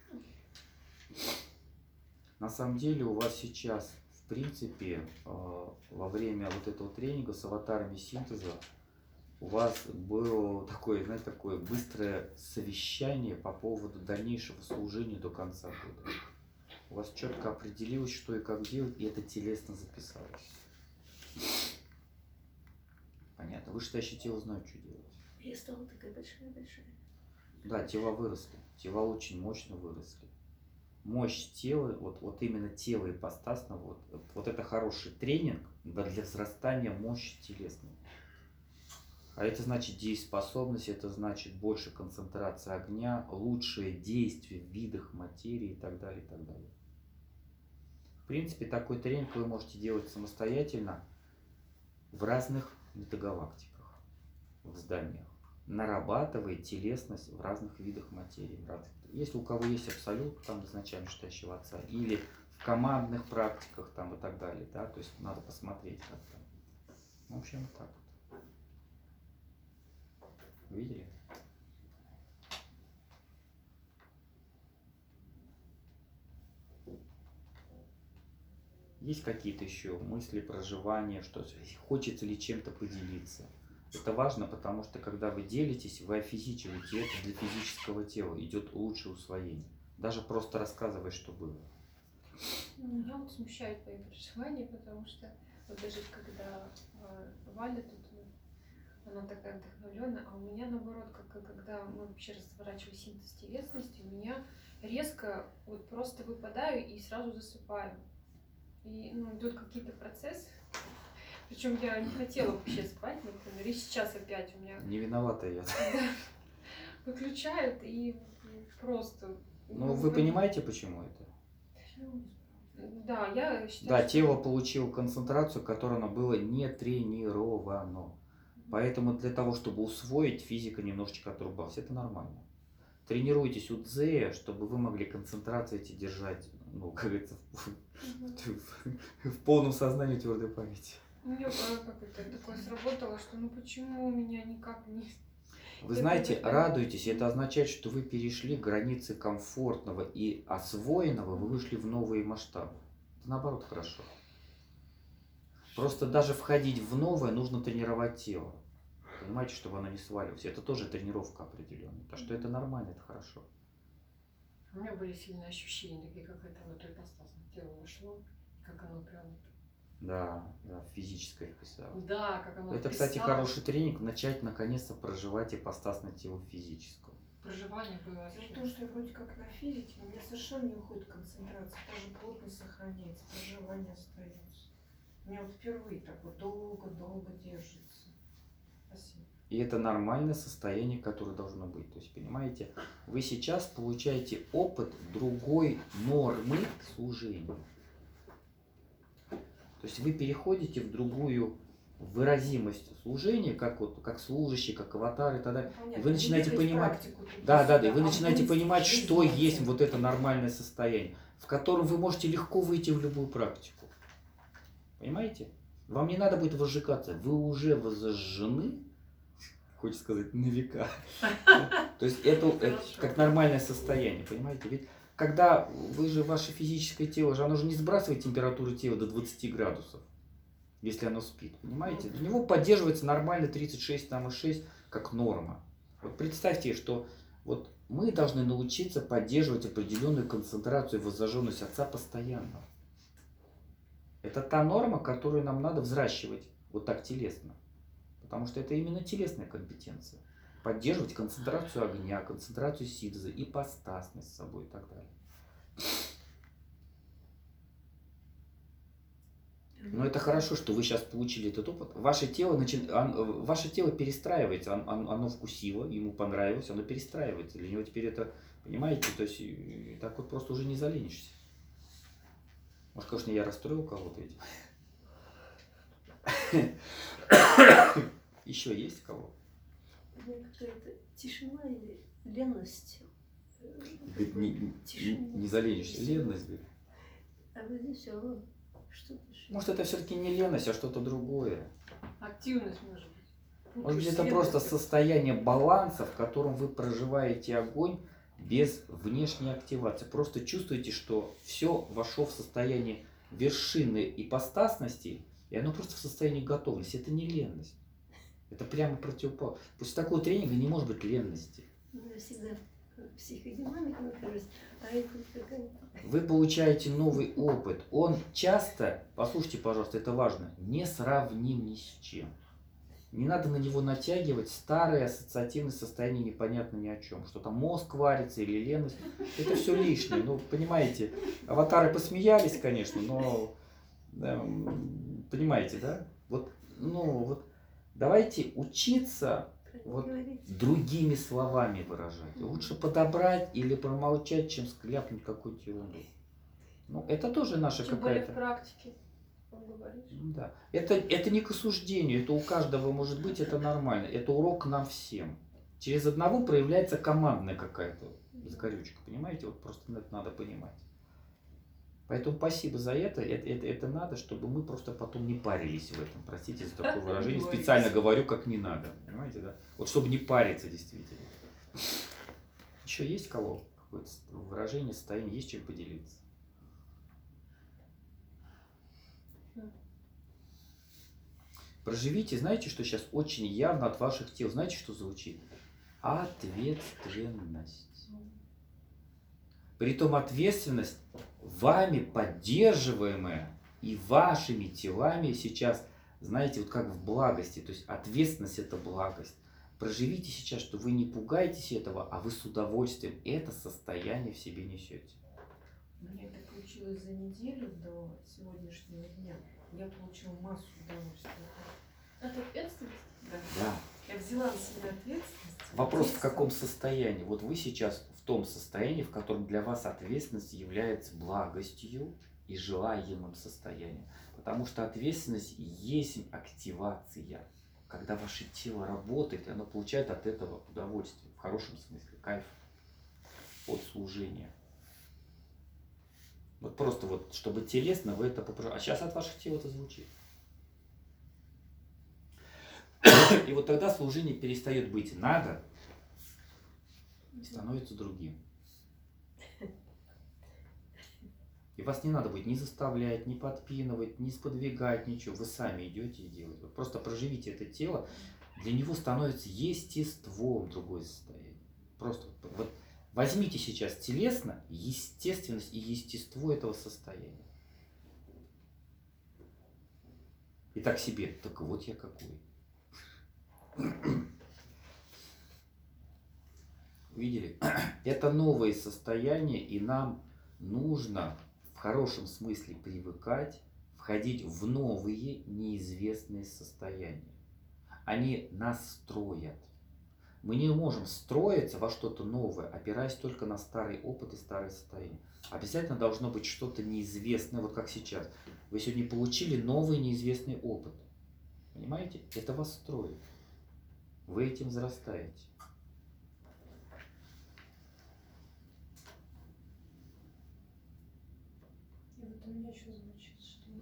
На самом деле у вас сейчас, в принципе, во время вот этого тренинга с аватарами синтеза, у вас было такое, знаете, такое быстрое совещание по поводу дальнейшего служения до конца года. У вас четко определилось, что и как делать, и это телесно записалось. Понятно. Вышестоящее тело знают, что делать. Я стала такая большая-большая. Да, тела выросли. Тела очень мощно выросли. Мощь тела, вот именно тело ипостасного, вот это хороший тренинг для взрастания мощи телесной. А это значит дееспособность, это значит больше концентрация огня, лучшее действие в видах материи и так далее, и так далее. В принципе, такой тренинг вы можете делать самостоятельно в разных метагалактиках, в зданиях, нарабатывая телесность в разных видах материи. Если у кого есть абсолют, там изначально вышестоящего отца, или в командных практиках там, и так далее, да, то есть надо посмотреть как там. В общем, так вот. Видели? Есть какие-то еще мысли, проживания, что хочется ли чем-то поделиться? Это важно, потому что когда вы делитесь, вы офизичиваете это для физического тела, идет лучшее усвоение. Даже просто рассказывая, что было. Меня вот смущают твои переживания, потому что вот даже когда Валя тут, она такая вдохновленная, а у меня наоборот, когда мы вообще разворачиваем синтез телесности, у меня резко вот просто выпадаю и сразу засыпаю. И идут какие-то процессы. Причем я не хотела вообще спать, например, и сейчас опять у меня... Не виновата я. Выключают и просто... Ну, вы понимаете, почему это? Да, я считаю, Да, что... тело получило концентрацию, которая оно было не тренировано. Поэтому для того, чтобы усвоить, физика немножечко отрубалась. Это нормально. Тренируйтесь у дзея, чтобы вы могли концентрацию эти держать, ну, как говорится, в полном сознании твердой памяти. У меня как это такое сработало, что ну почему у меня никак не... Вы знаете, радуйтесь, это означает, что вы перешли границы комфортного и освоенного, вы вышли в новые масштабы. Это наоборот хорошо. Просто даже входить в новое нужно тренировать тело. Понимаете, чтобы оно не сваливалось. Это тоже тренировка определенная. Так что это нормально, это хорошо. У меня были сильные ощущения, такие, как это вот ипостасное тело вошло, как оно прям... Да, да, физическое вписалось. Да, как оно Это, кстати, вписалось. хороший тренинг, начать наконец-то проживать ипостасное тело в физическом. Проживание было Дело в вообще. том, что я вроде как на физике, но у меня совершенно не уходит концентрация, даже плотность сохраняется, проживание остается. У меня вот впервые так вот долго-долго держится. Спасибо. И это нормальное состояние, которое должно быть. То есть, понимаете, вы сейчас получаете опыт другой нормы служения. То есть вы переходите в другую выразимость служения, как служащий, как аватар и так далее. Понятно. Вы начинаете Не понимать, практику да, туда-сюда, и вы а начинаете быть понимать, что жизнью. есть вот это нормальное состояние, в котором вы можете легко выйти в любую практику. Понимаете? Вам не надо будет возжигаться, вы уже возжжены, хочется сказать, на века. То есть это как нормальное состояние, понимаете? Ведь когда вы же, ваше физическое тело же, оно же не сбрасывает температуру тела до 20 градусов, если оно спит, понимаете? Для него поддерживается нормально 36,6 как норма. Вот представьте, что вот мы должны научиться поддерживать определенную концентрацию и воззажженность отца постоянно. Это та норма, которую нам надо взращивать вот так телесно. Потому что это именно телесная компетенция. Поддерживать концентрацию огня, концентрацию синтеза, ипостасность с собой и так далее. Но это хорошо, что вы сейчас получили этот опыт. Ваше тело перестраивается, оно вкусило, ему понравилось, оно перестраивается. Для него теперь это, понимаете, то есть и так вот просто уже не заленишься. Может, конечно, я расстроил кого-то этим. Еще есть кого? У меня какая-то тишина или леность. Говорит, не заленишься. Ленность, говорит. А вот здесь все равно что-то еще. Может, это все-таки не леность, а что-то другое. Активность может быть. Может быть, это просто состояние баланса, в котором вы проживаете огонь без внешней активации. Просто чувствуете, что все вошло в состояние вершины ипостасности, и оно просто в состоянии готовности. Это не ленность. Это прямо противоположно. После такого тренинга не может быть ленности. Я всегда психодинамика нахожусь, а это какая-то... Вы получаете новый опыт. Он часто, послушайте, пожалуйста, это важно, не сравним ни с чем. Не надо на него натягивать старые ассоциативные состояния непонятно ни о чем. Что там мозг варится или леность. Это все лишнее. Ну, понимаете, аватары посмеялись, конечно, но понимаете, да? Вот, ну, вот давайте учиться вот другими словами выражать. Лучше подобрать или промолчать, чем скляпнуть какую-то ерунду. Ну, это тоже наша Тем более в какая-то... практике, как говоришь. Да. Это не к осуждению, это у каждого может быть, это нормально. Это урок нам всем. Через одного проявляется командная какая-то закорючка, понимаете? Вот просто это надо понимать. Поэтому спасибо за это. Это надо, чтобы мы просто потом не парились в этом. Простите за такое выражение. Специально говорю, как не надо. Понимаете, да? Вот чтобы не париться действительно. Еще есть кого? Какое-то выражение, состояние, есть чем поделиться? Проживите, знаете, что сейчас очень явно от ваших тел, знаете, что звучит? Ответственность. Притом ответственность вами поддерживаемая и вашими телами сейчас, знаете, вот как в благости. То есть ответственность – это благость. Проживите сейчас, что вы не пугаетесь этого, а вы с удовольствием это состояние в себе несете. У меня это получилось за неделю до сегодняшнего дня. Я получила массу удовольствия. Это ответственность? Да. Я взяла на себя ответственность. Вопрос, в каком состоянии? Вот вы сейчас в том состоянии, в котором для вас ответственность является благостью и желаемым состоянием. Потому что ответственность есть активация. Когда ваше тело работает, и оно получает от этого удовольствие. В хорошем смысле, кайф от служения. Вот просто вот, чтобы телесно вы это попросили. А сейчас от ваших тел это звучит. И вот тогда служение перестает быть надо, и становится другим. И вас не надо будет ни заставлять, ни подпинывать, ни сподвигать, ничего. Вы сами идете и делаете. Вот просто проживите это тело, для него становится естеством другое состояние. Просто вот возьмите сейчас телесно естественность и естество этого состояния. И так себе, так вот я какой. Видели? Это новые состояния, и нам нужно в хорошем смысле привыкать, входить в новые неизвестные состояния. Они нас строят. Мы не можем строиться во что-то новое, опираясь только на старый опыт и старое состояние. Обязательно должно быть что-то неизвестное, вот как сейчас. Вы сегодня получили новый неизвестный опыт. Понимаете? Это вас строит. Вы этим взрастаете. И вот у меня еще звучит, что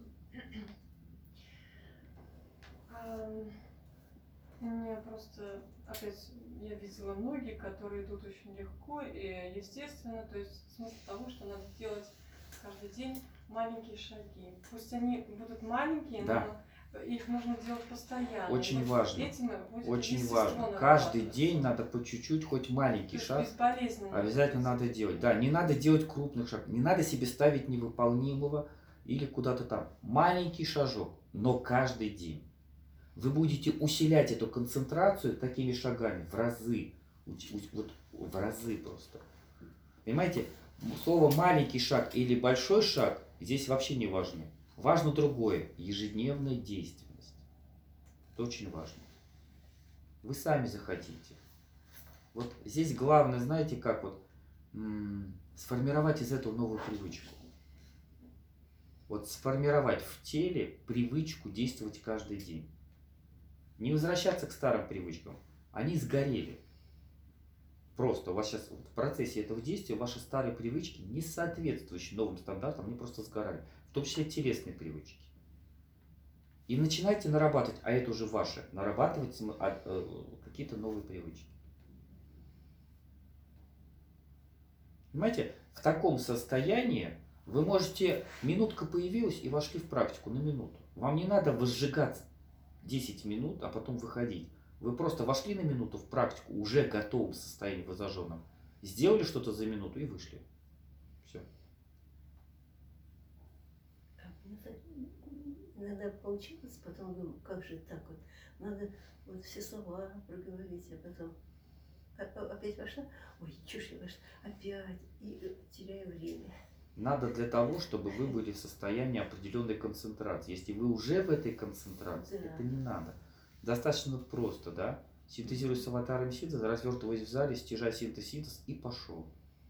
у меня просто, опять, я видела ноги, которые идут очень легко и естественно, то есть смысл того, что надо делать каждый день маленькие шаги. Пусть они будут маленькие, Да. но их нужно делать постоянно. Очень потому что важно. этим будет Очень естество важно. нарабатываться. Каждый день надо по чуть-чуть, хоть маленький То есть шаг, безболезненно обязательно делать. надо делать. Да, не надо делать крупных шагов, не надо себе ставить невыполнимого или куда-то там. Маленький шажок, но каждый день. Вы будете усилять эту концентрацию такими шагами в разы. Вот в разы просто. Понимаете, слово маленький шаг или большой шаг здесь вообще не важно. Важно другое, ежедневная действенность. Это очень важно. Вы сами захотите. Вот здесь главное, знаете, как вот сформировать из этого новую привычку. Вот сформировать в теле привычку действовать каждый день. Не возвращаться к старым привычкам. Они сгорели. Просто у вас сейчас в процессе этого действия ваши старые привычки, не соответствующие новым стандартам, они просто сгорали. В том числе телесные привычки. И начинайте нарабатывать, а это уже ваше, нарабатывать какие-то новые привычки. Понимаете, в таком состоянии вы можете, минутка появилась и вошли в практику на минуту. Вам не надо возжигаться 10 минут, а потом выходить. Вы просто вошли на минуту в практику, уже готовым состоянии в зажженном. Сделали что-то за минуту и вышли. Все. Иногда получилось, потом думаю, как же так вот. Надо вот все слова проговорить, а потом опять вошла, ой, чушь я вошла, опять, и теряю время. Надо для того, чтобы вы были в состоянии определенной концентрации. Если вы уже в этой концентрации, Да. это не надо. Достаточно просто, да? Синтезируй с аватаром синтеза, развертываясь в зале, стяжай синтез и пошел.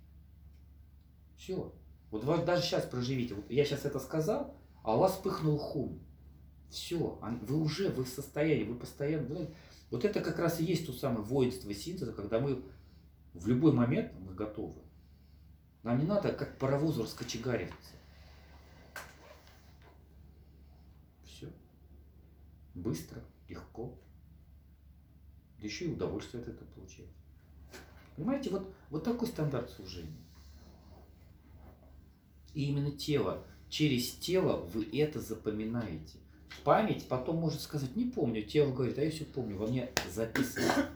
Все. Вот вы даже сейчас проживите. Вот я сейчас это сказал, а у вас вспыхнул хум. Все. Вы уже, вы в состоянии, вы постоянно... Вот это как раз и есть то самое воинство синтеза, когда мы в любой момент мы готовы. Нам не надо как паровозу раскочегариваться. Все. Быстро, легко. Да еще и удовольствие от этого получаете. Понимаете, вот такой стандарт служения. И именно тело, через тело вы это запоминаете. Память потом может сказать, не помню, тело говорит, а я все помню, во мне записано.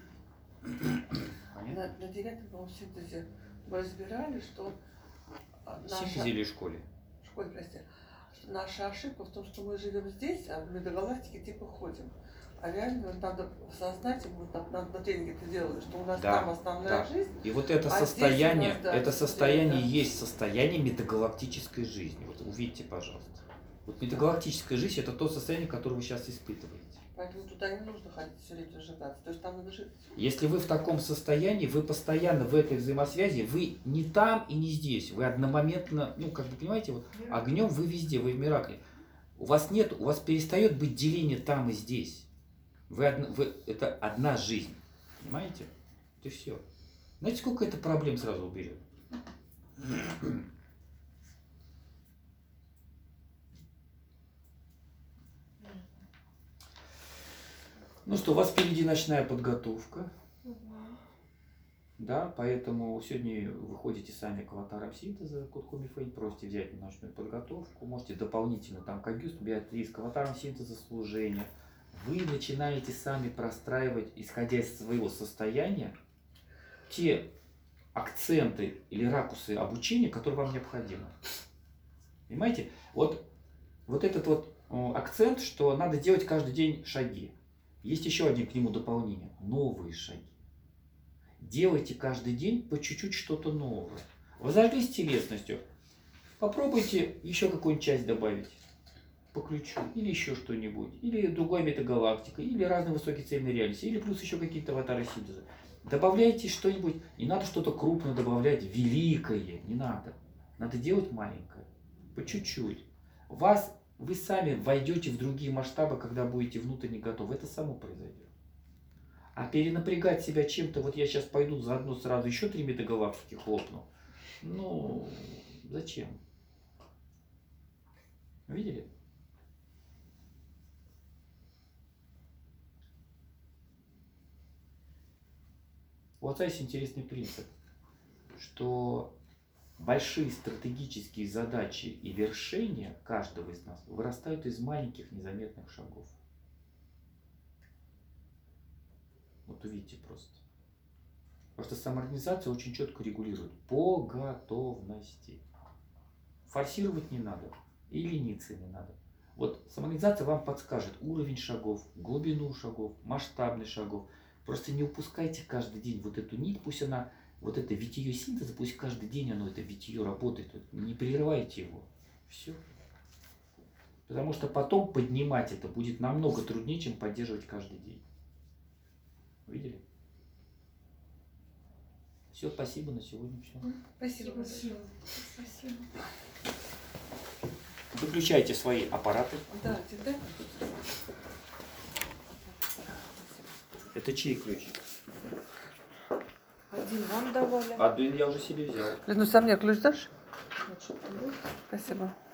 Понятно? На 9-м синтезе мы разбирали, что Синтезе или школе? школе, прости, что наша ошибка в том, что мы живем здесь, а в медогалактике типа ходим. А реально надо осознать, и мы там на тренинге это делали, что у нас Да, там основная да. жизнь. И вот это А здесь состояние, у нас, да, это что состояние да. есть состояние метагалактической жизни. Вот увидите, пожалуйста. Вот метагалактическая жизнь это то состояние, которое вы сейчас испытываете. Поэтому туда не нужно ходить все время сжигаться. То есть там надо жить. Если вы в таком состоянии, вы постоянно в этой взаимосвязи, вы не там и не здесь. Вы одномоментно, ну, как бы, понимаете, вот огнем вы везде, вы в миракле. У вас перестает быть деление там и здесь. Это одна жизнь. Понимаете? Это все. Знаете, сколько это проблем сразу уберет? Ну что, у вас впереди ночная подготовка. Да, поэтому сегодня вы ходите сами к аватарам синтеза, Кодко Мифейн, просите взять ночную подготовку, можете дополнительно там Кагюст, Беатрис, к аватарам синтеза служения. Вы начинаете сами простраивать, исходя из своего состояния, те акценты или ракурсы обучения, которые вам необходимы. Понимаете? Вот этот вот акцент, что надо делать каждый день шаги. Есть еще один к нему дополнение. Новые шаги. Делайте каждый день по чуть-чуть что-то новое. Вы зажглись телесностью. Попробуйте еще какую-нибудь часть добавить по ключу. Или еще что-нибудь. Или другой метагалактика. Или разные высокие цельные реальности. Или плюс еще какие-то аватары синтеза. Добавляйте что-нибудь. Не надо что-то крупное добавлять. Великое. Не надо. Надо делать маленькое. По чуть-чуть. Вы сами войдете в другие масштабы, когда будете внутренне готовы. Это само произойдет. А перенапрягать себя чем-то, вот я сейчас пойду заодно сразу еще 3 метагалактики хлопну. Ну, зачем? Видели? У отца есть интересный принцип, что большие стратегические задачи и вершения каждого из нас вырастают из маленьких незаметных шагов. Вот увидите просто. Потому что самоорганизация очень четко регулирует по готовности. Форсировать не надо и лениться не надо. Вот самоорганизация вам подскажет уровень шагов, глубину шагов, масштабность шагов. Просто не упускайте каждый день вот эту нить, пусть она, вот это витие синтеза, пусть каждый день оно, это витие работает. Не прерывайте его. Все. Потому что потом поднимать это будет намного труднее, чем поддерживать каждый день. Видели? Все, спасибо на сегодня. Все. Спасибо. Спасибо. Спасибо. Выключайте свои аппараты. Да, тебе дай. Это чей ключ? Один вам давали. Один я уже себе взял. Ну, сам мне ключ дашь? Спасибо.